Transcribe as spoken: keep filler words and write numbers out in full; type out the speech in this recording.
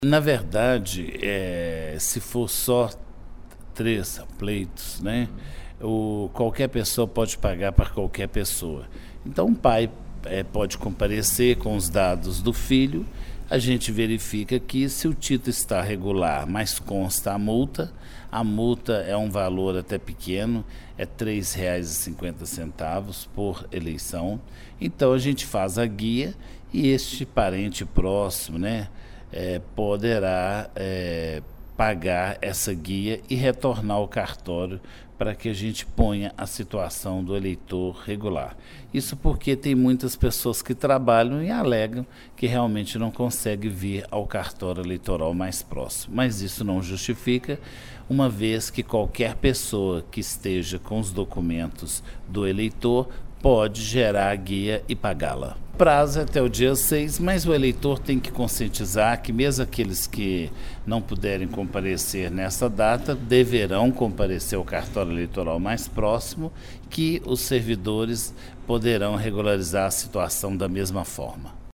Na verdade, eh, se for só três pleitos, né, o qualquer pessoa pode pagar para qualquer pessoa. Então um pai, eh, pode comparecer com os dados do filho, a gente verifica que se o título está regular, mas consta a multa, a multa é um valor até pequeno, é três reais e cinquenta centavos por eleição. Então a gente faz a guia e este parente próximo, né, É, poderá é, pagar essa guia e retornar ao cartório para que a gente ponha a situação do eleitor regular. Isso porque tem muitas pessoas que trabalham e alegam que realmente não conseguem vir ao cartório eleitoral mais próximo. Mas isso não justifica, uma vez que qualquer pessoa que esteja com os documentos do eleitor pode gerar a guia e pagá-la. O prazo é até o dia seis, mas o eleitor tem que conscientizar que mesmo aqueles que não puderem comparecer nessa data, deverão comparecer ao cartório eleitoral mais próximo, que os servidores poderão regularizar a situação da mesma forma.